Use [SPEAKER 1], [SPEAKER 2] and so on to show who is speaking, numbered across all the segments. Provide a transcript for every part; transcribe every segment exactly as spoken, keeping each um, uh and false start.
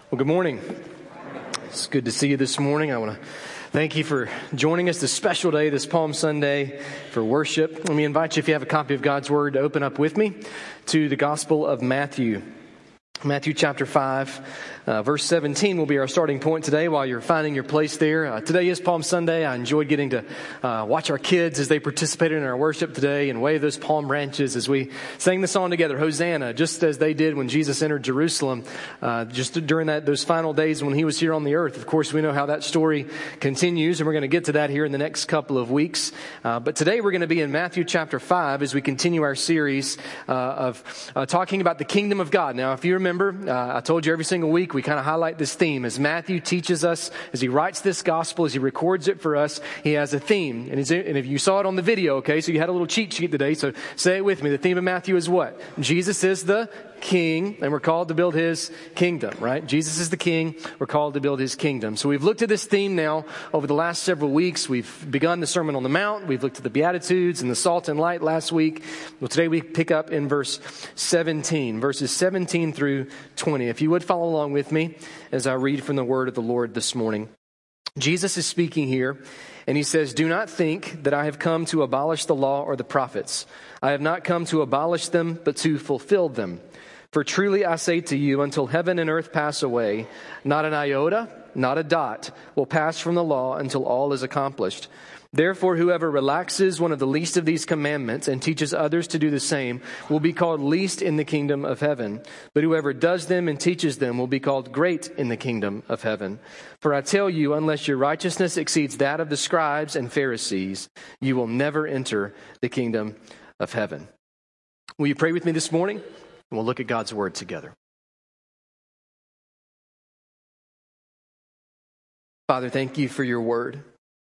[SPEAKER 1] Well, good morning. It's good to see you this morning. I want to thank you for joining us this special day, this Palm Sunday, for worship. Let me invite you, if you have a copy of God's Word, to open up with me to the Gospel of Matthew. Matthew chapter five, uh, verse seventeen will be our starting point today while you're finding your place there. Uh, today is Palm Sunday. I enjoyed getting to uh, watch our kids as they participated in our worship today and wave those palm branches as we sang the song together, Hosanna, just as they did when Jesus entered Jerusalem, uh, just during that those final days when he was here on the earth. Of course, we know how that story continues, and we're going to get to that here in the next couple of weeks. Uh, but today we're going to be in Matthew chapter five as we continue our series uh, of uh, talking about the kingdom of God. Now, if you remember, Remember, uh, I told you every single week we kind of highlight this theme. As Matthew teaches us, as he writes this gospel, as he records it for us, he has a theme. And, and if you saw it on the video, okay, so you had a little cheat sheet today, so say it with me. The theme of Matthew is what? Jesus is the King, and we're called to build his kingdom, right? Jesus is the King. We're called to build his kingdom. So we've looked at this theme now over the last several weeks. We've begun the Sermon on the Mount. We've looked at the Beatitudes and the salt and light last week. Well, today we pick up in verse seventeen, verses seventeen through twenty. If you would follow along with me as I read from the word of the Lord this morning. Jesus is speaking here, and he says, "Do not think that I have come to abolish the law or the prophets. I have not come to abolish them, but to fulfill them. For truly I say to you, until heaven and earth pass away, not an iota, not a dot will pass from the law until all is accomplished. Therefore, whoever relaxes one of the least of these commandments and teaches others to do the same will be called least in the kingdom of heaven. But whoever does them and teaches them will be called great in the kingdom of heaven. For I tell you, unless your righteousness exceeds that of the scribes and Pharisees, you will never enter the kingdom of heaven." Will you pray with me this morning? And we'll look at God's word together. Father, thank you for your word.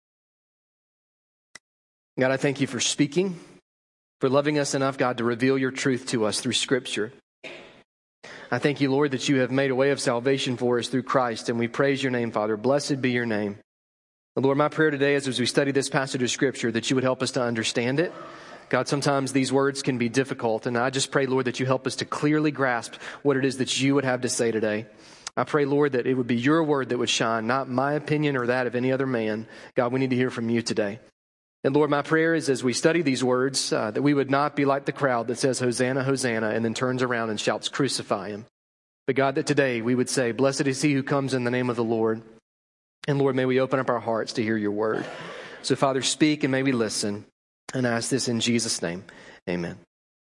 [SPEAKER 1] God, I thank you for speaking, for loving us enough, God, to reveal your truth to us through Scripture. I thank you, Lord, that you have made a way of salvation for us through Christ, and we praise your name, Father. Blessed be your name. Lord, my prayer today is as we study this passage of Scripture that you would help us to understand it. God, sometimes these words can be difficult, and I just pray, Lord, that you help us to clearly grasp what it is that you would have to say today. I pray, Lord, that it would be your word that would shine, not my opinion or that of any other man. God, we need to hear from you today. And Lord, my prayer is as we study these words, uh, that we would not be like the crowd that says, "Hosanna, Hosanna," and then turns around and shouts, "Crucify him." But God, that today we would say, "Blessed is he who comes in the name of the Lord." And Lord, may we open up our hearts to hear your word. So Father, speak and may we listen. And I ask this in Jesus' name. Amen.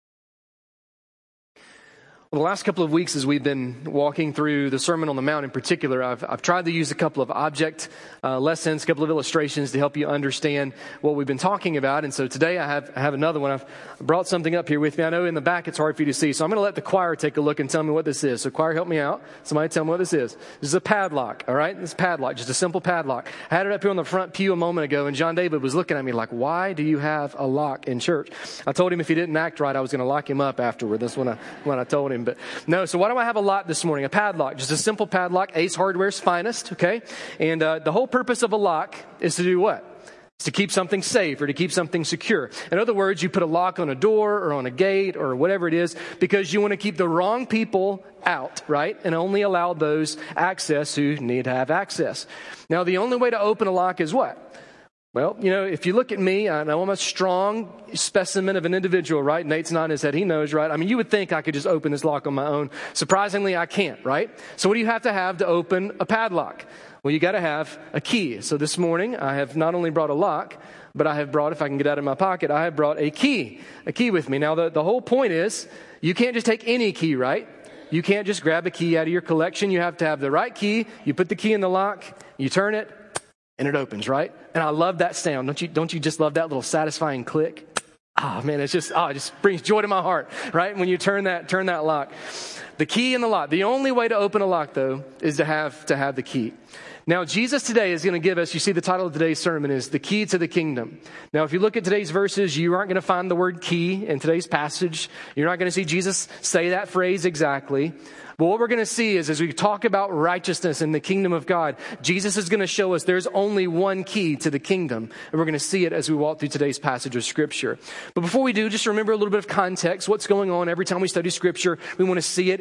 [SPEAKER 1] Well, the last couple of weeks as we've been walking through the Sermon on the Mount in particular, I've, I've tried to use a couple of object uh, lessons, a couple of illustrations to help you understand what we've been talking about. And so today I have I have another one. I've brought something up here with me. I know in the back it's hard for you to see, so I'm going to let the choir take a look and tell me what this is. So choir, help me out. Somebody tell me what this is. This is a padlock, all right? This is a padlock, just a simple padlock. I had it up here on the front pew a moment ago, and John David was looking at me like, "Why do you have a lock in church?" I told him if he didn't act right, I was going to lock him up afterward. That's when I, when I told him. But no, so why do I have a lock this morning? A padlock, just a simple padlock, Ace Hardware's finest, okay? And uh, the whole purpose of a lock is to do what? It's to keep something safe or to keep something secure. In other words, you put a lock on a door or on a gate or whatever it is because you want to keep the wrong people out, right? And only allow those access who need to have access. Now, the only way to open a lock is what? Well, you know, if you look at me, I know I'm a strong specimen of an individual, right? Nate's nodding his head. He knows, right? I mean, you would think I could just open this lock on my own. Surprisingly, I can't, right? So what do you have to have to open a padlock? Well, you got to have a key. So this morning, I have not only brought a lock, but I have brought, if I can get out of my pocket, I have brought a key, a key with me. Now, the, the whole point is you can't just take any key, right? You can't just grab a key out of your collection. You have to have the right key. You put the key in the lock, you turn it, and it opens, right? And I love that sound. Don't you, don't you just love that little satisfying click? Oh man, it's just, oh, it just brings joy to my heart, right? When you turn that, turn that lock. The key in the lock. The only way to open a lock though, is to have, to have the key. Now, Jesus today is going to give us, you see the title of today's sermon is The Key to the Kingdom. Now, if you look at today's verses, you aren't going to find the word key in today's passage. You're not going to see Jesus say that phrase exactly. But what we're going to see is as we talk about righteousness in the kingdom of God, Jesus is going to show us there's only one key to the kingdom. And we're going to see it as we walk through today's passage of Scripture. But before we do, just remember a little bit of context. What's going on every time we study Scripture? We want to see it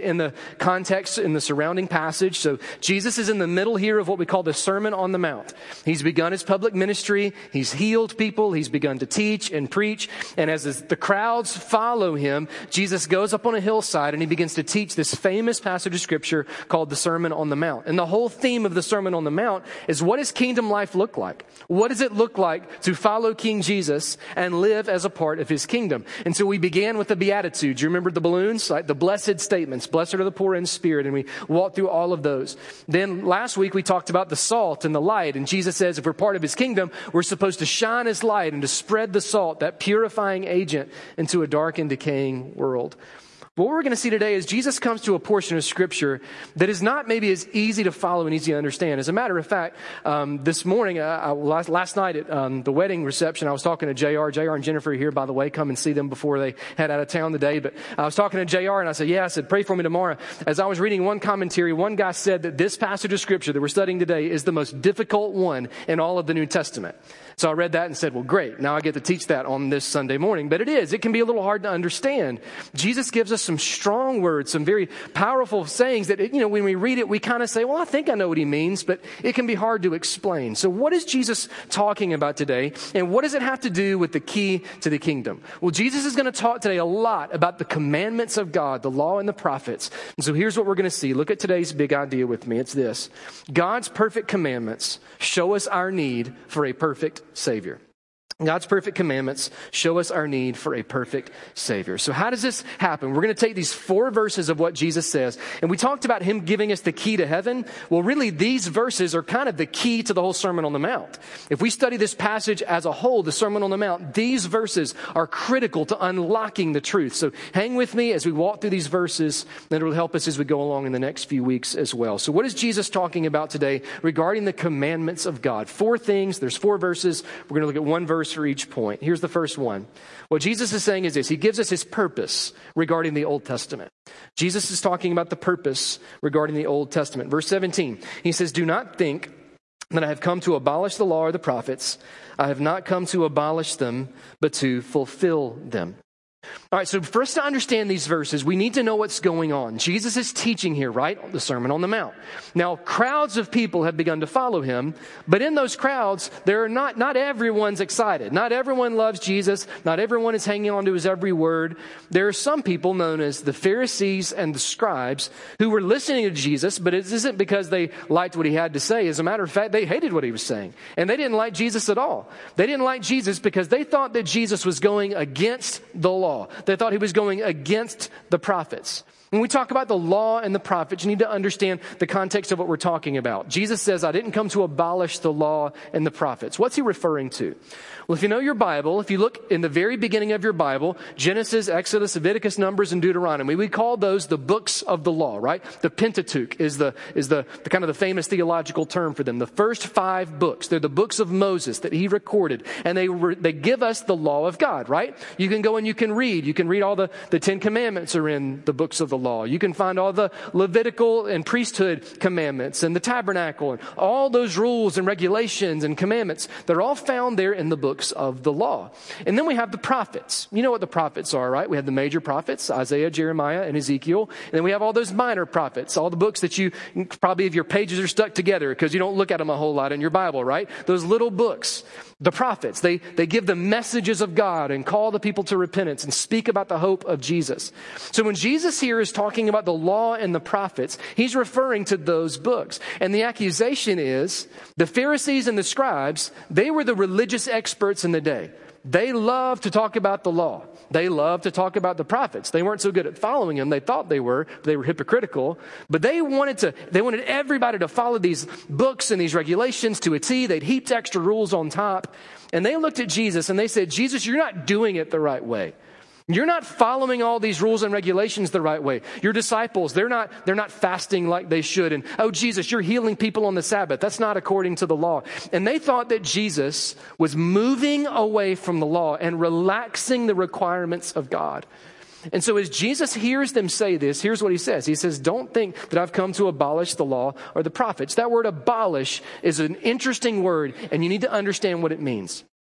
[SPEAKER 1] in the context, in the surrounding passage. So Jesus is in the middle here of what we call the Sermon on the Mount. He's begun his public ministry. He's healed people. He's begun to teach and preach. And as the crowds follow him, Jesus goes up on a hillside and he begins to teach this famous passage of scripture called the Sermon on the Mount. And the whole theme of the Sermon on the Mount is, what does kingdom life look like? What does it look like to follow King Jesus and live as a part of his kingdom? And so we began with the Beatitudes. You remember the balloons, like the blessed statements, blessed are the poor in spirit. And we walked through all of those. Then last week we talked about the salt and the light. And Jesus says if we're part of his kingdom, we're supposed to shine his light and to spread the salt, that purifying agent, into a dark and decaying world. What we're going to see today is Jesus comes to a portion of Scripture that is not maybe as easy to follow and easy to understand. As a matter of fact, um, this morning, uh, I, last, last night at um, the wedding reception, I was talking to J R. J R and Jennifer are here, by the way. Come and see them before they head out of town today. But I was talking to J R and I said, yeah, I said, pray for me tomorrow. As I was reading one commentary, one guy said that this passage of Scripture that we're studying today is the most difficult one in all of the New Testament. So I read that and said, well, great. Now I get to teach that on this Sunday morning. But it is. It can be a little hard to understand. Jesus gives us some strong words, some very powerful sayings that, you know, when we read it, we kind of say, well, I think I know what he means, but it can be hard to explain. So what is Jesus talking about today? And what does it have to do with the key to the kingdom? Well, Jesus is going to talk today a lot about the commandments of God, the law and the prophets. And so here's what we're going to see. Look at today's big idea with me. It's this. God's perfect commandments show us our need for a perfect Savior. God's perfect commandments show us our need for a perfect Savior. So how does this happen? We're going to take these four verses of what Jesus says, and we talked about him giving us the key to heaven. Well, really, these verses are kind of the key to the whole Sermon on the Mount. If we study this passage as a whole, the Sermon on the Mount, these verses are critical to unlocking the truth. So hang with me as we walk through these verses, and it will help us as we go along in the next few weeks as well. So what is Jesus talking about today regarding the commandments of God? Four things. There's four verses. We're going to look at one verse for each point. Here's the first one. What Jesus is saying is this. He gives us his purpose regarding the Old Testament. Jesus is talking about the purpose regarding the Old Testament. Verse seventeen, he says, do not think that I have come to abolish the law or the prophets. I have not come to abolish them, but to fulfill them. All right, so for us to understand these verses, we need to know what's going on. Jesus is teaching here, right? The Sermon on the Mount. Now, crowds of people have begun to follow him, but in those crowds, there are not, not everyone's excited. Not everyone loves Jesus. Not everyone is hanging on to his every word. There are some people known as the Pharisees and the scribes who were listening to Jesus, but it isn't because they liked what he had to say. As a matter of fact, they hated what he was saying, and they didn't like Jesus at all. They didn't like Jesus because they thought that Jesus was going against the law. They thought he was going against the prophets. When we talk about the law and the prophets, you need to understand the context of what we're talking about. Jesus says, I didn't come to abolish the law and the prophets. What's he referring to? Well, if you know your Bible, if you look in the very beginning of your Bible, Genesis, Exodus, Leviticus, Numbers, and Deuteronomy, we call those the books of the law, right? The Pentateuch is the is the, the kind of the famous theological term for them. The first five books, they're the books of Moses that he recorded, and they re, they give us the law of God, right? You can go and you can read. You can read all the, the Ten Commandments are in the books of the law. You can find all the Levitical and priesthood commandments and the tabernacle and all those rules and regulations and commandments. They're all found there in the books of the law. And then we have the prophets. You know what the prophets are, right? We have the major prophets, Isaiah, Jeremiah, and Ezekiel. And then we have all those minor prophets, all the books that you, probably if your pages are stuck together because you don't look at them a whole lot in your Bible, right? Those little books. The prophets, they, they give the messages of God and call the people to repentance and speak about the hope of Jesus. So when Jesus here is talking about the law and the prophets, he's referring to those books. And the accusation is the Pharisees and the scribes, they were the religious experts in the day. They loved to talk about the law. They loved to talk about the prophets. They weren't so good at following them. They thought they were. But they were hypocritical. But they wanted to, they wanted everybody to follow these books and these regulations to a T. They'd heaped extra rules on top. And they looked at Jesus and they said, Jesus, you're not doing it the right way. You're not following all these rules and regulations the right way. Your disciples, they're not, they're not fasting like they should. And, oh, Jesus, you're healing people on the Sabbath. That's not according to the law. And they thought that Jesus was moving away from the law and relaxing the requirements of God. And so as Jesus hears them say this, here's what he says. He says, don't think that I've come to abolish the law or the prophets. That word abolish is an interesting word, and you need to understand what it means.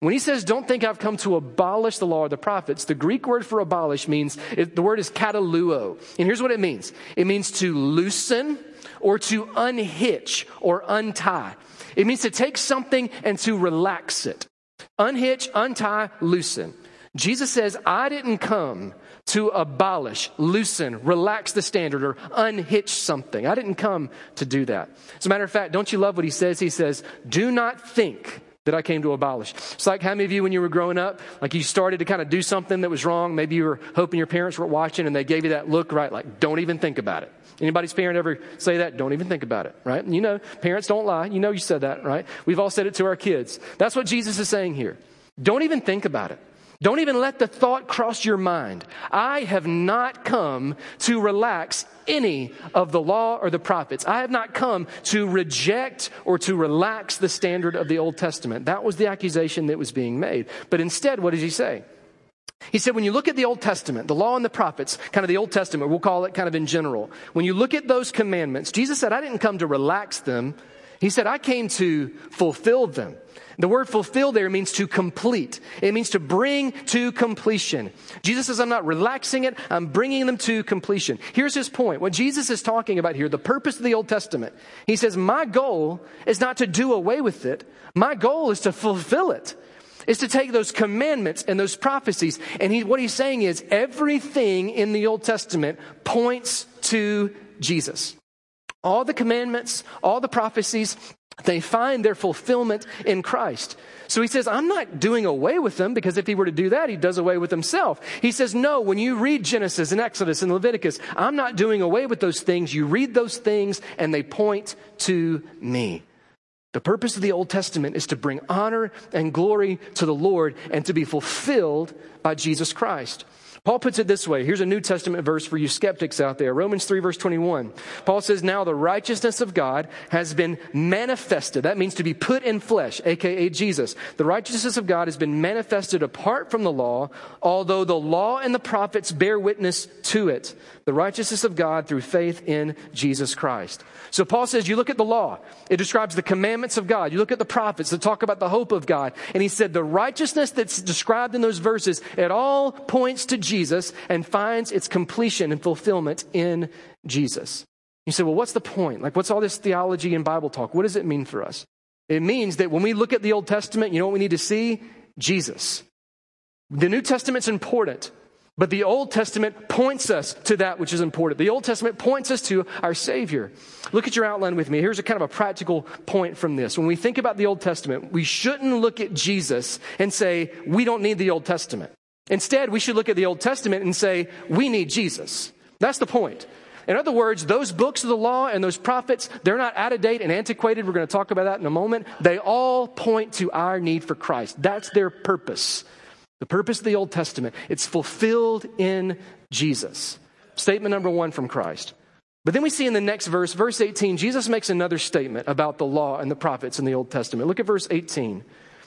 [SPEAKER 1] When he says, don't think I've come to abolish the law or the prophets, the Greek word for abolish means, it, the word is kataluo. And here's what it means. It means to loosen or to unhitch or untie. It means to take something and to relax it. Unhitch, untie, loosen. Jesus says, I didn't come to abolish, loosen, relax the standard, or unhitch something. I didn't come to do that. As a matter of fact, don't you love what he says? He says, do not think that I came to abolish. It's like how many of you, when you were growing up, like you started to kind of do something that was wrong. Maybe you were hoping your parents were watching and they gave you that look, right? Like, don't even think about it. Anybody's parent ever say that? Don't even think about it, right? And you know, parents don't lie. You know you said that, right? We've all said it to our kids. That's what Jesus is saying here. Don't even think about it. Don't even let the thought cross your mind. I have not come to relax any of the law or the prophets. I have not come to reject or to relax the standard of the Old Testament. That was the accusation that was being made. But instead, what does he say? He said, when you look at the Old Testament, the law and the prophets, kind of the Old Testament, we'll call it kind of in general. When you look at those commandments, Jesus said, I didn't come to relax them. He said, I came to fulfill them. The word fulfill there means to complete. It means to bring to completion. Jesus says, I'm not relaxing it. I'm bringing them to completion. Here's his point. What Jesus is talking about here, the purpose of the Old Testament. He says, my goal is not to do away with it. My goal is to fulfill it. Is to take those commandments and those prophecies. And he, what he's saying is everything in the Old Testament points to Jesus. All the commandments, all the prophecies, they find their fulfillment in Christ. So he says, I'm not doing away with them, because if he were to do that, he does away with himself. He says, no, when you read Genesis and Exodus and Leviticus, I'm not doing away with those things. You read those things and they point to me. The purpose of the Old Testament is to bring honor and glory to the Lord and to be fulfilled by Jesus Christ. Paul puts it this way. Here's a New Testament verse for you skeptics out there. Romans three, verse twenty-one. Paul says, now the righteousness of God has been manifested. That means to be put in flesh, a k a. Jesus. The righteousness of God has been manifested apart from the law, although the law and the prophets bear witness to it. The righteousness of God through faith in Jesus Christ. So Paul says, you look at the law. It describes the commandments of God. You look at the prophets that talk about the hope of God. And he said the righteousness that's described in those verses, it all points to Jesus and finds its completion and fulfillment in Jesus. You say, well, what's the point? Like, what's all this theology and Bible talk? What does it mean for us? It means that when we look at the Old Testament, you know what we need to see? Jesus. The New Testament's important. But the Old Testament points us to that which is important. The Old Testament points us to our Savior. Look at your outline with me. Here's a kind of a practical point from this. When we think about the Old Testament, we shouldn't look at Jesus and say, we don't need the Old Testament. Instead, we should look at the Old Testament and say, we need Jesus. That's the point. In other words, those books of the law and those prophets, they're not out of date and antiquated. We're going to talk about that in a moment. They all point to our need for Christ. That's their purpose. The purpose of the Old Testament, it's fulfilled in Jesus. Statement number one from Christ. But then we see in the next verse, verse eighteen, Jesus makes another statement about the law and the prophets in the Old Testament. Look at verse eighteen.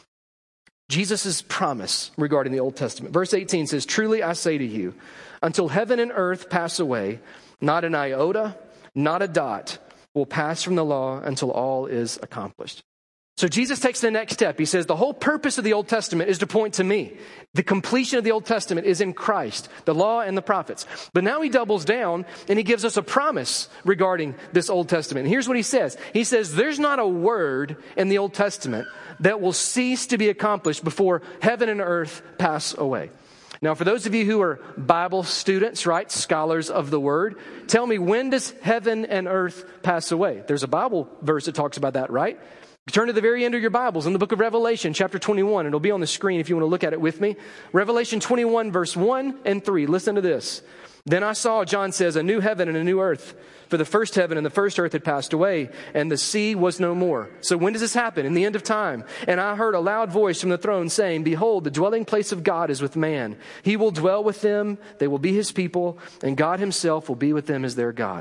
[SPEAKER 1] Jesus' promise regarding the Old Testament. Verse eighteen says, truly I say to you, until heaven and earth pass away, not an iota, not a dot will pass from the law until all is accomplished. So Jesus takes the next step. He says the whole purpose of the Old Testament is to point to me. The completion of the Old Testament is in Christ, the law and the prophets. But now he doubles down and he gives us a promise regarding this Old Testament. And here's what he says. He says there's not a word in the Old Testament that will cease to be accomplished before heaven and earth pass away. Now, for those of you who are Bible students, right, scholars of the Word, tell me, when does heaven and earth pass away? There's a Bible verse that talks about that, right? Turn to the very end of your Bibles in the book of Revelation, chapter twenty-one. It'll be on the screen if you want to look at it with me. Revelation twenty-one, verse one and three. Listen to this. Then I saw, John says, a new heaven and a new earth. For the first heaven and the first earth had passed away, and the sea was no more. So when does this happen? In the end of time. And I heard a loud voice from the throne saying, behold, the dwelling place of God is with man. He will dwell with them, they will be his people, and God himself will be with them as their God.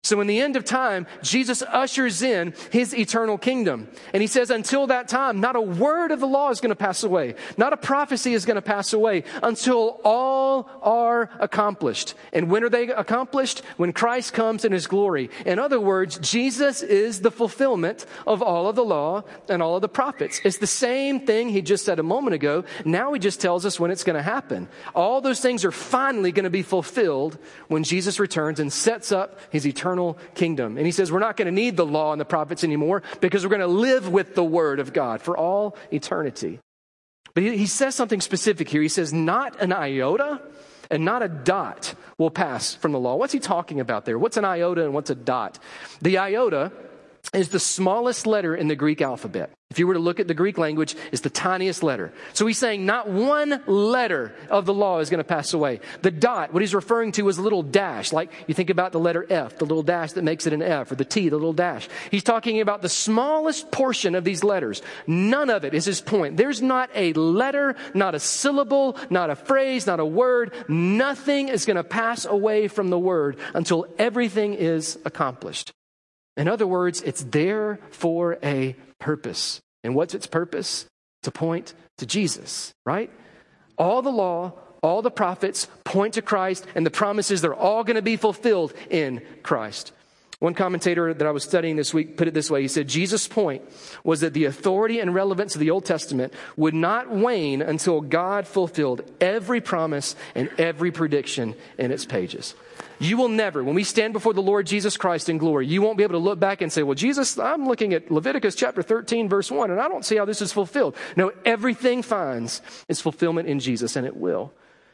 [SPEAKER 1] So in the end of time, Jesus ushers in his eternal kingdom. And he says, until that time, not a word of the law is going to pass away. Not a prophecy is going to pass away until all are accomplished. And when are they accomplished? When Christ comes in his glory. In other words, Jesus is the fulfillment of all of the law and all of the prophets. It's the same thing he just said a moment ago. Now he just tells us when it's going to happen. All those things are finally going to be fulfilled when Jesus returns and sets up his eternal kingdom. And he says we're not going to need the law and the prophets anymore because we're going to live with the word of God for all eternity. But he, he says something specific here. He says not an iota and not a dot will pass from the law. What's he talking about there? What's an iota and what's a dot? The iota is the smallest letter in the Greek alphabet. If you were to look at the Greek language, it's the tiniest letter. So he's saying not one letter of the law is going to pass away. The dot, what he's referring to is a little dash, like you think about the letter F, the little dash that makes it an F, or the T, the little dash. He's talking about the smallest portion of these letters. None of it is his point. There's not a letter, not a syllable, not a phrase, not a word. Nothing is going to pass away from the word until everything is accomplished. In other words, it's there for a purpose. And what's its purpose? To point to Jesus, right? All the law, all the prophets point to Christ, and the promises, they're all going to be fulfilled in Christ. One commentator that I was studying this week put it this way. He said, Jesus' point was that the authority and relevance of the Old Testament would not wane until God fulfilled every promise and every prediction in its pages. You will never, when we stand before the Lord Jesus Christ in glory, you won't be able to look back and say, well, Jesus, I'm looking at Leviticus chapter thirteen, verse one, and I don't see how this is fulfilled. No, everything finds its fulfillment in Jesus, and it will.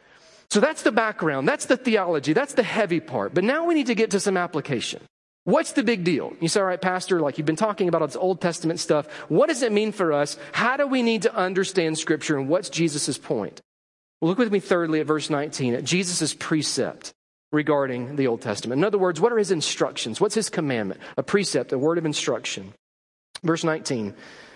[SPEAKER 1] So that's the background. That's the theology. That's the heavy part. But now we need to get to some application. What's the big deal? You say, all right, Pastor, like you've been talking about all this Old Testament stuff. What does it mean for us? How do we need to understand Scripture, and what's Jesus' point? Well, look with me thirdly at verse nineteen, at Jesus' precept regarding the Old Testament. In other words, what are his instructions? What's his commandment? A precept, a word of instruction. Verse nineteen,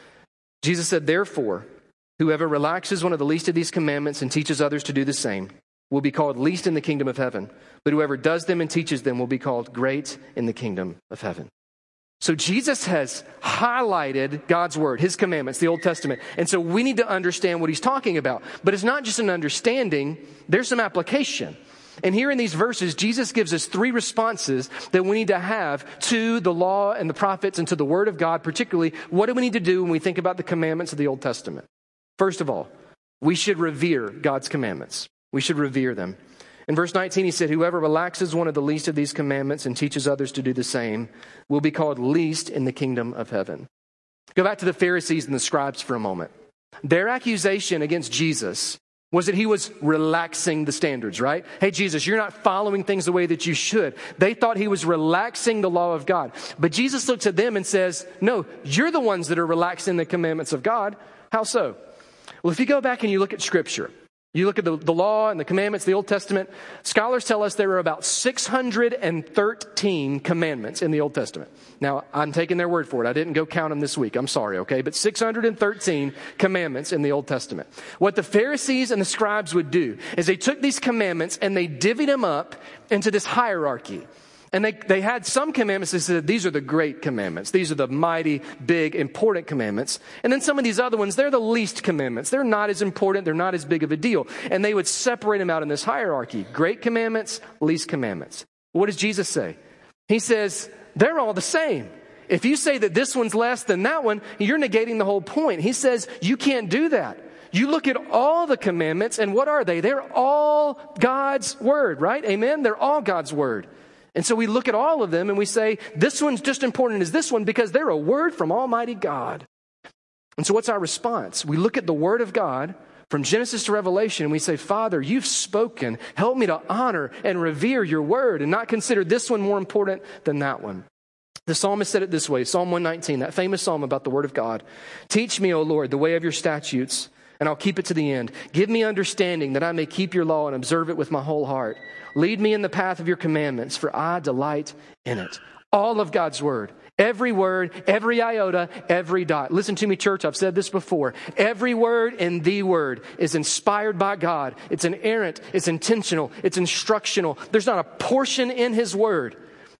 [SPEAKER 1] Jesus said, therefore, whoever relaxes one of the least of these commandments and teaches others to do the same will be called least in the kingdom of heaven. But whoever does them and teaches them will be called great in the kingdom of heaven. So Jesus has highlighted God's word, his commandments, the Old Testament. And so we need to understand what he's talking about. But it's not just an understanding, there's some application. And here in these verses, Jesus gives us three responses that we need to have to the law and the prophets and to the word of God. Particularly, what do we need to do when we think about the commandments of the Old Testament? First of all, we should revere God's commandments. We should revere them. In verse nineteen, he said, whoever relaxes one of the least of these commandments and teaches others to do the same will be called least in the kingdom of heaven. Go back to the Pharisees and the scribes for a moment. Their accusation against Jesus was that he was relaxing the standards, right? Hey, Jesus, you're not following things the way that you should. They thought he was relaxing the law of God. But Jesus looks at them and says, no, you're the ones that are relaxing the commandments of God. How so? Well, if you go back and you look at Scripture, you look at the, the law and the commandments, the Old Testament, scholars tell us there are about six hundred thirteen commandments in the Old Testament. Now, I'm taking their word for it. I didn't go count them this week. I'm sorry, okay? But six hundred thirteen commandments in the Old Testament. What the Pharisees and the scribes would do is they took these commandments and they divvied them up into this hierarchy. And they, they had some commandments that said, these are the great commandments. These are the mighty, big, important commandments. And then some of these other ones, they're the least commandments. They're not as important. They're not as big of a deal. And they would separate them out in this hierarchy. Great commandments, least commandments. What does Jesus say? He says, they're all the same. If you say that this one's less than that one, you're negating the whole point. He says, you can't do that. You look at all the commandments, and what are they? They're all God's word, right? Amen? They're all God's word. And so we look at all of them and we say, this one's just important as this one because they're a word from Almighty God. And so what's our response? We look at the word of God from Genesis to Revelation and we say, Father, you've spoken. Help me to honor and revere your word and not consider this one more important than that one. The psalmist said it this way, Psalm one nineteen, that famous psalm about the word of God. Teach me, O Lord, the way of your statutes, and I'll keep it to the end. Give me understanding that I may keep your law and observe it with my whole heart. Lead me in the path of your commandments, for I delight in it. All of God's word, every word, every iota, every dot. Listen to me, church. I've said this before. Every word in the word is inspired by God. It's inerrant. It's intentional. It's instructional. There's not a portion in his word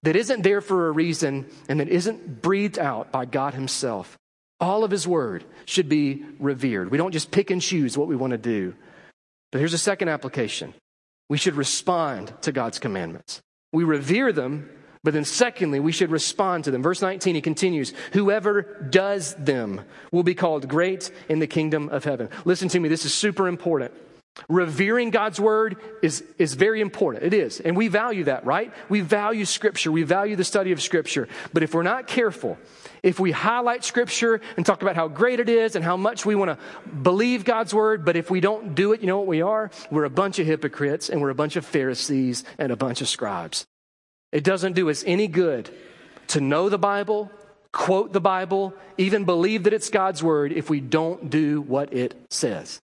[SPEAKER 1] that isn't there for a reason and that isn't breathed out by God himself. All of his word should be revered. We don't just pick and choose what we want to do. But here's a second application. We should respond to God's commandments. We revere them, but then secondly, we should respond to them. Verse nineteen, he continues, whoever does them will be called great in the kingdom of heaven. Listen to me, this is super important. Revering God's word is, is very important. It is. And we value that, right? We value Scripture. We value the study of Scripture. But if we're not careful, if we highlight Scripture and talk about how great it is and how much we want to believe God's word, but if we don't do it, you know what we are? We're a bunch of hypocrites and we're a bunch of Pharisees and a bunch of scribes. It doesn't do us any good to know the Bible, quote the Bible, even believe that it's God's word if we don't do what it says.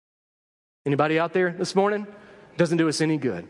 [SPEAKER 1] Anybody out there this morning? Doesn't do us any good.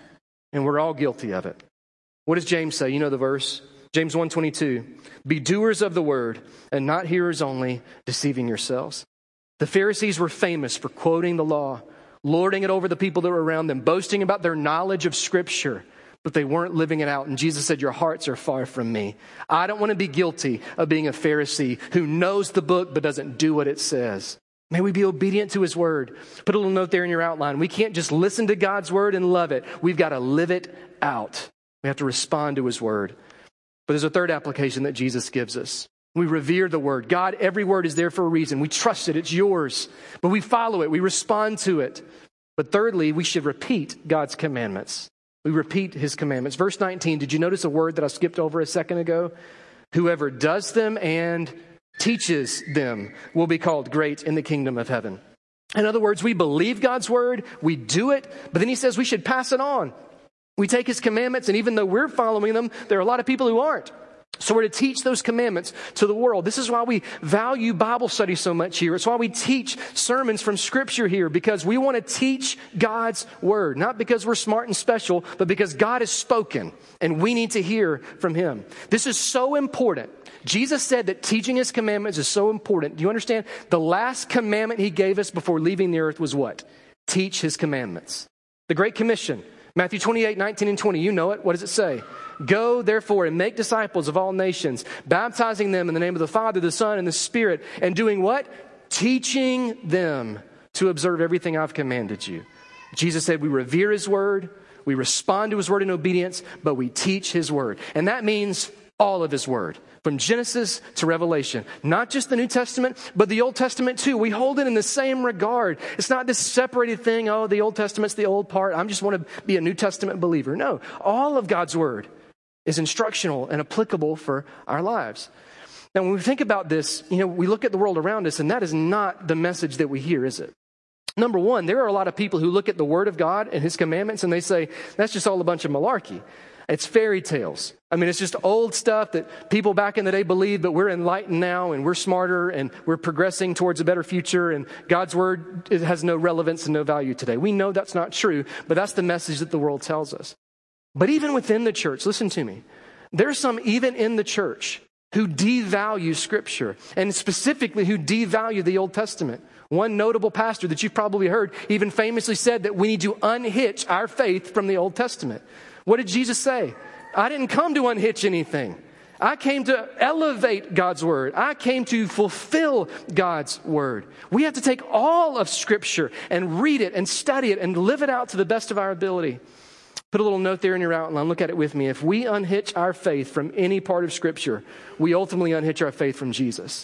[SPEAKER 1] And we're all guilty of it. What does James say? You know the verse. James one twenty-two. Be doers of the word and not hearers only, deceiving yourselves. The Pharisees were famous for quoting the law, lording it over the people that were around them, boasting about their knowledge of Scripture, but they weren't living it out. And Jesus said, your hearts are far from me. I don't want to be guilty of being a Pharisee who knows the book but doesn't do what it says. May we be obedient to his word. Put a little note there in your outline. We can't just listen to God's word and love it. We've got to live it out. We have to respond to his word. But there's a third application that Jesus gives us. We revere the word. God, every word is there for a reason. We trust it. It's yours. But we follow it. We respond to it. But thirdly, we should repeat God's commandments. We repeat his commandments. Verse nineteen, did you notice a word that I skipped over a second ago? Whoever does them and teaches them will be called great in the kingdom of heaven. In other words, we believe God's word, we do it, but then he says we should pass it on. We take his commandments, and even though we're following them, there are a lot of people who aren't. So we're to teach those commandments to the world. This is why we value Bible study so much here. It's why we teach sermons from Scripture here, because we want to teach God's word. Not because we're smart and special, but because God has spoken, and we need to hear from him. This is so important. Jesus said that teaching his commandments is so important. Do you understand? The last commandment he gave us before leaving the earth was what? Teach his commandments. The Great Commission. Matthew twenty-eight, nineteen, and twenty. You know it. What does it say? Go, therefore, and make disciples of all nations, baptizing them in the name of the Father, the Son, and the Spirit, and doing what? Teaching them to observe everything I've commanded you. Jesus said we revere his word, we respond to his word in obedience, but we teach his word. And that means all of his word, from Genesis to Revelation. Not just the New Testament, but the Old Testament too. We hold it in the same regard. It's not this separated thing, oh, the Old Testament's the old part. I just want to be a New Testament believer. No, all of God's word is instructional and applicable for our lives. Now, when we think about this, you know, we look at the world around us, and that is not the message that we hear, is it? Number one, there are a lot of people who look at the word of God and his commandments, and they say, that's just all a bunch of malarkey. It's fairy tales. I mean, it's just old stuff that people back in the day believed, but we're enlightened now, and we're smarter, and we're progressing towards a better future, and God's word it has no relevance and no value today. We know that's not true, but that's the message that the world tells us. But even within the church, listen to me, there's some even in the church who devalue Scripture, and specifically who devalue the Old Testament. One notable pastor that you've probably heard even famously said that we need to unhitch our faith from the Old Testament. What did Jesus say? I didn't come to unhitch anything. I came to elevate God's word. I came to fulfill God's word. We have to take all of Scripture and read it and study it and live it out to the best of our ability. Put a little note there in your outline. Look at it with me. If we unhitch our faith from any part of Scripture, we ultimately unhitch our faith from Jesus.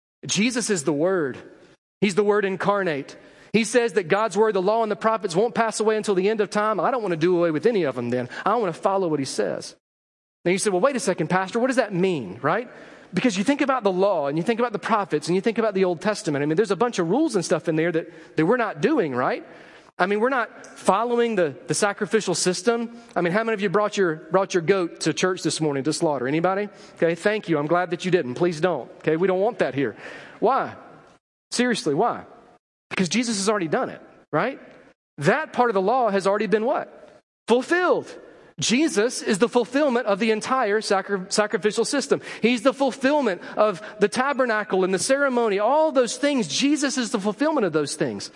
[SPEAKER 1] Jesus is the Word. He's the Word incarnate. He says that God's word, the law, and the prophets won't pass away until the end of time. I don't want to do away with any of them then. I want to follow what he says. Now you say, well, wait a second, Pastor, what does that mean, right? Because you think about the law, and you think about the prophets, and you think about the Old Testament. I mean, there's a bunch of rules and stuff in there that, that we're not doing, right? I mean, we're not following the, the sacrificial system. I mean, how many of you brought your brought your goat to church this morning to slaughter? Anybody? Okay, thank you. I'm glad that you didn't. Please don't. Okay, we don't want that here. Why? Seriously, why? Because Jesus has already done it, right? That part of the law has already been what? Fulfilled. Jesus is the fulfillment of the entire sacri- sacrificial system. He's the fulfillment of the tabernacle and the ceremony, all those things. Jesus is the fulfillment of those things.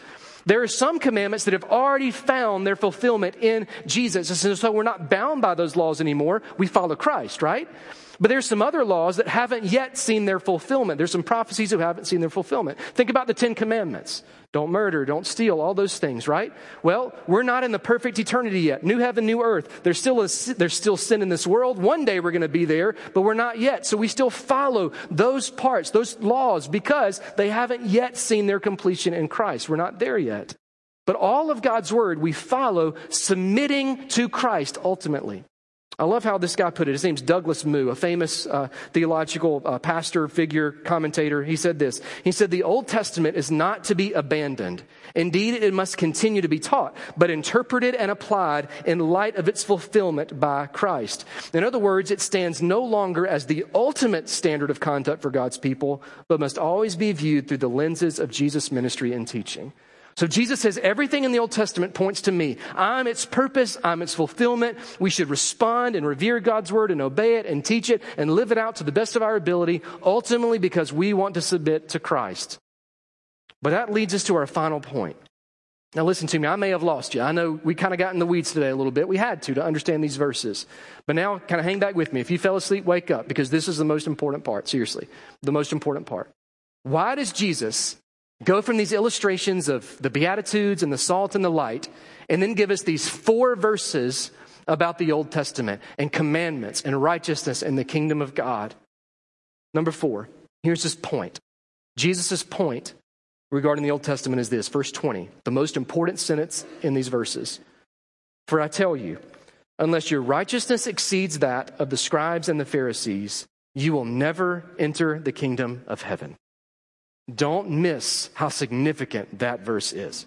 [SPEAKER 1] There are some commandments that have already found their fulfillment in Jesus. And so we're not bound by those laws anymore. We follow Christ, right? But there's some other laws that haven't yet seen their fulfillment. There's some prophecies who haven't seen their fulfillment. Think about the Ten Commandments. Don't murder, don't steal, all those things, right? Well, we're not in the perfect eternity yet. New heaven, new earth. There's still a, there's still sin in this world. One day we're going to be there, but we're not yet. So we still follow those parts, those laws, because they haven't yet seen their completion in Christ. We're not there yet. But all of God's word we follow submitting to Christ ultimately. I love how this guy put it. His name's Douglas Moo, a famous uh, theological uh, pastor, figure, commentator. He said this. He said, the Old Testament is not to be abandoned. Indeed, it must continue to be taught, but interpreted and applied in light of its fulfillment by Christ. In other words, it stands no longer as the ultimate standard of conduct for God's people, but must always be viewed through the lenses of Jesus' ministry and teaching. So Jesus says everything in the Old Testament points to me. I'm its purpose. I'm its fulfillment. We should respond and revere God's word and obey it and teach it and live it out to the best of our ability, ultimately because we want to submit to Christ. But that leads us to our final point. Now listen to me, I may have lost you. I know we kind of got in the weeds today a little bit. We had to to understand these verses. But now kind of hang back with me. If you fell asleep, wake up, because this is the most important part. Seriously, the most important part. Why does Jesus go from these illustrations of the Beatitudes and the salt and the light, and then give us these four verses about the Old Testament and commandments and righteousness and the kingdom of God? Number four, here's his point. Jesus' point regarding the Old Testament is this, verse twenty, the most important sentence in these verses. For I tell you, unless your righteousness exceeds that of the scribes and the Pharisees, you will never enter the kingdom of heaven. Don't miss how significant that verse is.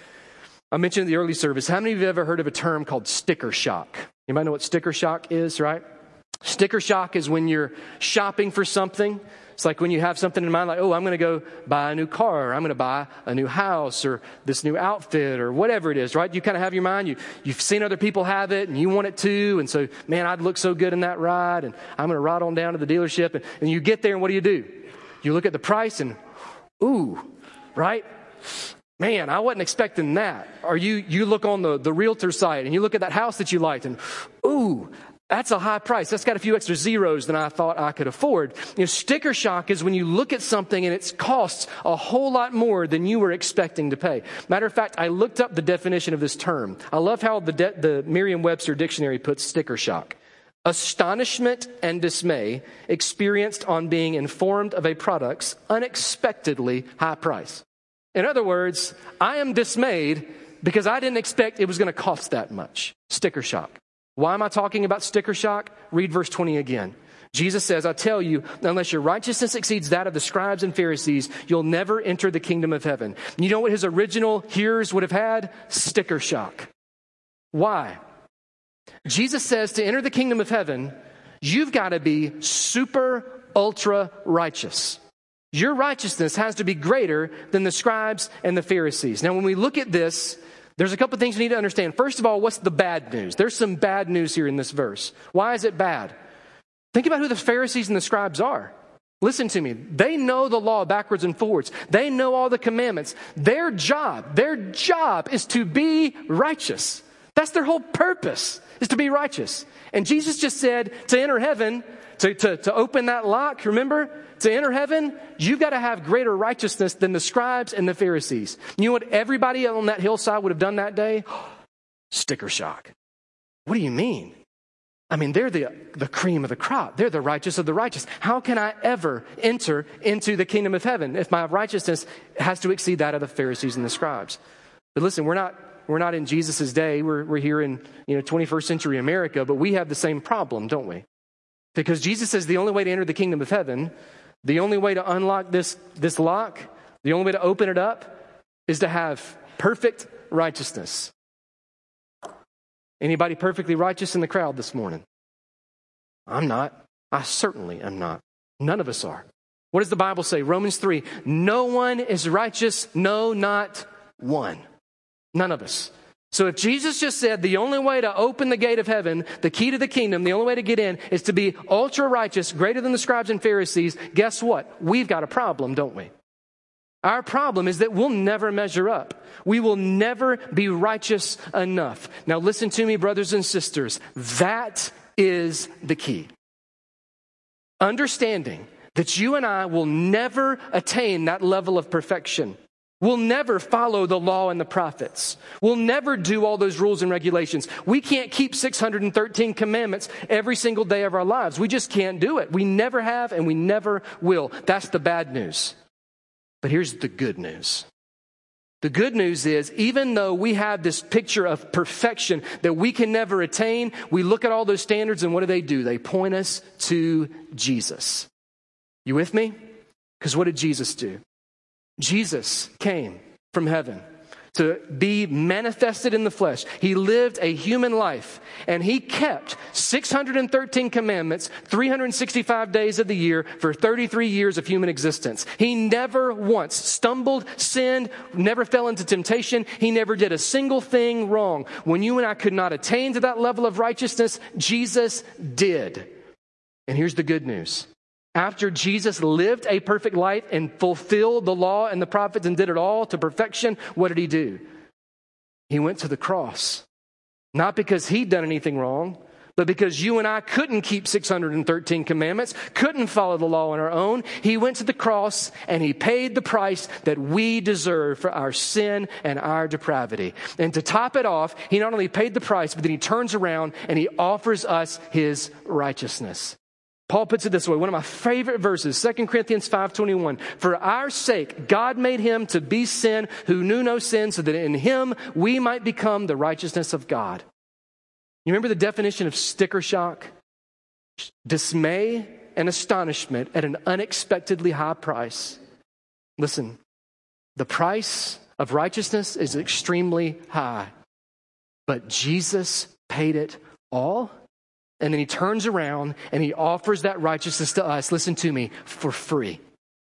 [SPEAKER 1] I mentioned in the early service, how many of you have ever heard of a term called sticker shock? You might know what sticker shock is, right? Sticker shock is when you're shopping for something. It's like when you have something in mind, like, oh, I'm going to go buy a new car, or I'm going to buy a new house, or this new outfit, or whatever it is, right? You kind of have your mind, you, you've seen other people have it, and you want it too, and so, man, I'd look so good in that ride, and I'm going to ride on down to the dealership, and, and you get there, and what do you do? You look at the price, and ooh, right? Man, I wasn't expecting that. Or you you look on the, the realtor site and you look at that house that you liked and ooh, that's a high price. That's got a few extra zeros than I thought I could afford. You know, sticker shock is when you look at something and it costs a whole lot more than you were expecting to pay. Matter of fact, I looked up the definition of this term. I love how the, de- the Merriam-Webster dictionary puts sticker shock. Astonishment and dismay experienced on being informed of a product's unexpectedly high price. In other words, I am dismayed because I didn't expect it was going to cost that much. Sticker shock. Why am I talking about sticker shock? Read verse twenty again. Jesus says, I tell you, unless your righteousness exceeds that of the scribes and Pharisees, you'll never enter the kingdom of heaven. You know what his original hearers would have had? Sticker shock. Why? Jesus says to enter the kingdom of heaven, you've got to be super, ultra righteous. Your righteousness has to be greater than the scribes and the Pharisees. Now, when we look at this, there's a couple of things we need to understand. First of all, what's the bad news? There's some bad news here in this verse. Why is it bad? Think about who the Pharisees and the scribes are. Listen to me. They know the law backwards and forwards. They know all the commandments. Their job, their job is to be righteous. That's their whole purpose, is to be righteous. And Jesus just said to enter heaven, to, to, to open that lock, remember? To enter heaven, you've got to have greater righteousness than the scribes and the Pharisees. You know what everybody on that hillside would have done that day? Sticker shock. What do you mean? I mean, they're the, the cream of the crop. They're the righteous of the righteous. How can I ever enter into the kingdom of heaven if my righteousness has to exceed that of the Pharisees and the scribes? But listen, we're not we're not in Jesus' day. We're we're here in you know twenty-first century America, but we have the same problem, don't we? Because Jesus says the only way to enter the kingdom of heaven, the only way to unlock this this lock, the only way to open it up is to have perfect righteousness. Anybody perfectly righteous in the crowd this morning? I'm not. I certainly am not. None of us are. What does the Bible say? Romans three, no one is righteous, no, not one. None of us. So if Jesus just said the only way to open the gate of heaven, the key to the kingdom, the only way to get in is to be ultra righteous, greater than the scribes and Pharisees, guess what? We've got a problem, don't we? Our problem is that we'll never measure up. We will never be righteous enough. Now listen to me, brothers and sisters. That is the key. Understanding that you and I will never attain that level of perfection. We'll never follow the law and the prophets. We'll never do all those rules and regulations. We can't keep six hundred thirteen commandments every single day of our lives. We just can't do it. We never have and we never will. That's the bad news. But here's the good news. The good news is, even though we have this picture of perfection that we can never attain, we look at all those standards and what do they do? They point us to Jesus. You with me? Because what did Jesus do? Jesus came from heaven to be manifested in the flesh. He lived a human life, and he kept six hundred thirteen commandments, three hundred sixty-five days of the year for thirty-three years of human existence. He never once stumbled, sinned, never fell into temptation. He never did a single thing wrong. When you and I could not attain to that level of righteousness, Jesus did. And here's the good news. After Jesus lived a perfect life and fulfilled the law and the prophets and did it all to perfection, what did he do? He went to the cross. Not because he'd done anything wrong, but because you and I couldn't keep six hundred thirteen commandments, couldn't follow the law on our own. He went to the cross and he paid the price that we deserve for our sin and our depravity. And to top it off, he not only paid the price, but then he turns around and he offers us his righteousness. Paul puts it this way, one of my favorite verses, Second Corinthians five twenty-one. For our sake, God made him to be sin who knew no sin, so that in him we might become the righteousness of God. You remember the definition of sticker shock? Dismay and astonishment at an unexpectedly high price. Listen, the price of righteousness is extremely high, but Jesus paid it all. And then he turns around and he offers that righteousness to us, listen to me, for free.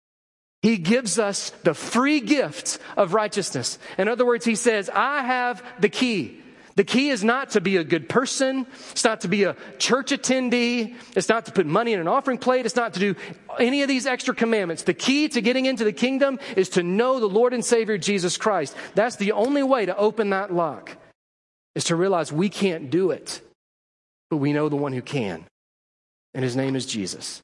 [SPEAKER 1] He gives us the free gift of righteousness. In other words, he says, I have the key. The key is not to be a good person. It's not to be a church attendee. It's not to put money in an offering plate. It's not to do any of these extra commandments. The key to getting into the kingdom is to know the Lord and Savior Jesus Christ. That's the only way to open that lock, is to realize we can't do it. But we know the one who can, and his name is Jesus.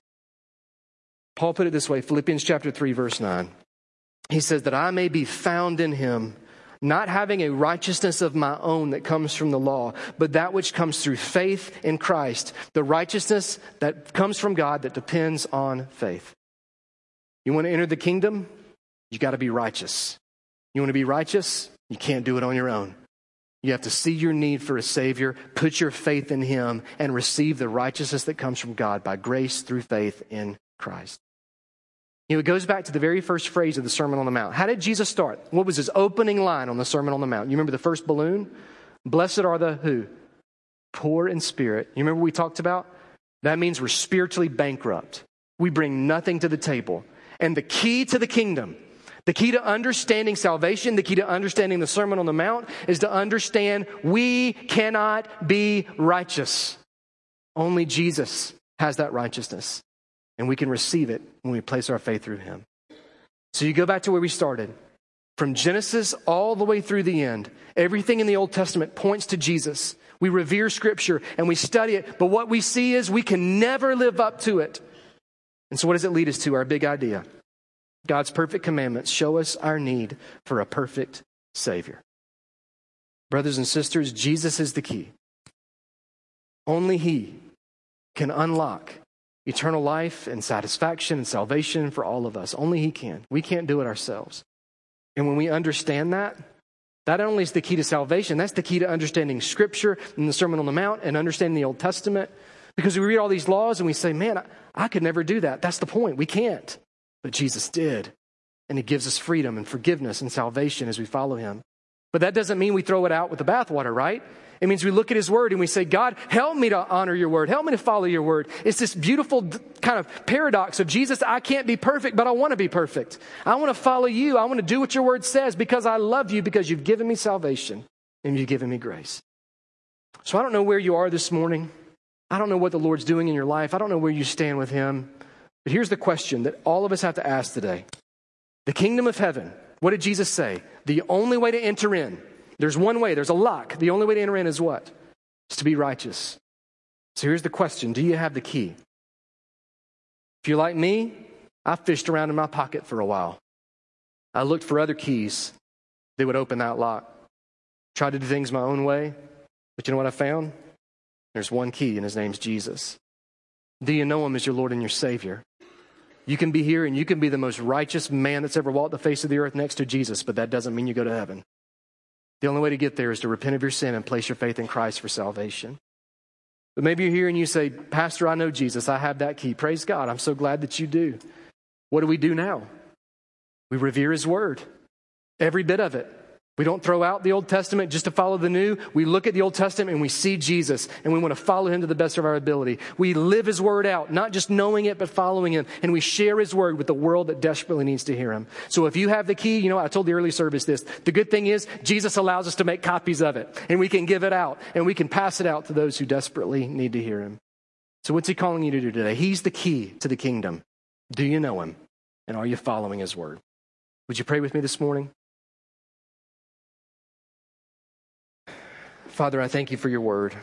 [SPEAKER 1] Paul put it this way, Philippians chapter three, verse nine. He says that I may be found in him, not having a righteousness of my own that comes from the law, but that which comes through faith in Christ, the righteousness that comes from God that depends on faith. You want to enter the kingdom? You got to be righteous. You want to be righteous? You can't do it on your own. You have to see your need for a Savior, put your faith in him, and receive the righteousness that comes from God by grace through faith in Christ. You know, it goes back to the very first phrase of the Sermon on the Mount. How did Jesus start? What was his opening line on the Sermon on the Mount? You remember the first balloon? Blessed are the who? Poor in spirit. You remember what we talked about? That means we're spiritually bankrupt. We bring nothing to the table. And the key to the kingdom, the key to understanding salvation, the key to understanding the Sermon on the Mount is to understand we cannot be righteous. Only Jesus has that righteousness, and we can receive it when we place our faith through him. So you go back to where we started. From Genesis all the way through the end, everything in the Old Testament points to Jesus. We revere Scripture and we study it, but what we see is we can never live up to it. And so what does it lead us to? Our big idea. God's perfect commandments show us our need for a perfect Savior. Brothers and sisters, Jesus is the key. Only he can unlock eternal life and satisfaction and salvation for all of us. Only he can. We can't do it ourselves. And when we understand that, that not only is the key to salvation, that's the key to understanding Scripture and the Sermon on the Mount and understanding the Old Testament. Because we read all these laws and we say, man, I, I could never do that. That's the point. We can't. But Jesus did. And he gives us freedom and forgiveness and salvation as we follow him. But that doesn't mean we throw it out with the bathwater, right? It means we look at his word and we say, God, help me to honor your word. Help me to follow your word. It's this beautiful kind of paradox of Jesus, I can't be perfect, but I want to be perfect. I want to follow you. I want to do what your word says because I love you, because you've given me salvation and you've given me grace. So I don't know where you are this morning. I don't know what the Lord's doing in your life. I don't know where you stand with him. But here's the question that all of us have to ask today. The kingdom of heaven, what did Jesus say? The only way to enter in, there's one way, there's a lock. The only way to enter in is what? It's to be righteous. So here's the question. Do you have the key? If you're like me, I fished around in my pocket for a while. I looked for other keys that would open that lock. Tried to do things my own way. But you know what I found? There's one key, and his name's Jesus. Do you know him as your Lord and your Savior? You can be here and you can be the most righteous man that's ever walked the face of the earth next to Jesus, but that doesn't mean you go to heaven. The only way to get there is to repent of your sin and place your faith in Christ for salvation. But maybe you're here and you say, Pastor, I know Jesus. I have that key. Praise God. I'm so glad that you do. What do we do now? We revere his word. Every bit of it. We don't throw out the Old Testament just to follow the new. We look at the Old Testament and we see Jesus and we want to follow him to the best of our ability. We live his word out, not just knowing it, but following him. And we share his word with the world that desperately needs to hear him. So if you have the key, you know, I told the early service this. The good thing is Jesus allows us to make copies of it and we can give it out and we can pass it out to those who desperately need to hear him. So what's he calling you to do today? He's the key to the kingdom. Do you know him? And are you following his word? Would you pray with me this morning? Father, I thank you for your word.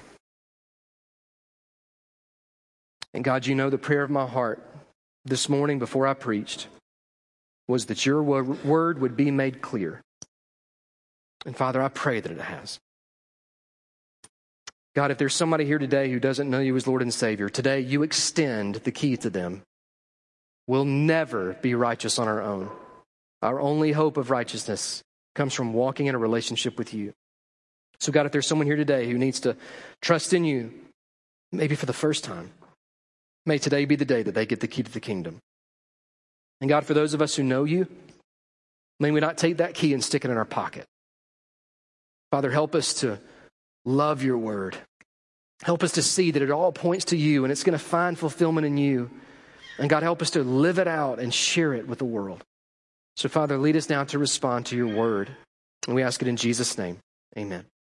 [SPEAKER 1] And God, you know the prayer of my heart this morning before I preached was that your word would be made clear. And Father, I pray that it has. God, if there's somebody here today who doesn't know you as Lord and Savior, today you extend the key to them. We'll never be righteous on our own. Our only hope of righteousness comes from walking in a relationship with you. So God, if there's someone here today who needs to trust in you, maybe for the first time, may today be the day that they get the key to the kingdom. And God, for those of us who know you, may we not take that key and stick it in our pocket. Father, help us to love your word. Help us to see that it all points to you and it's going to find fulfillment in you. And God, help us to live it out and share it with the world. So Father, lead us now to respond to your word. And we ask it in Jesus' name. Amen.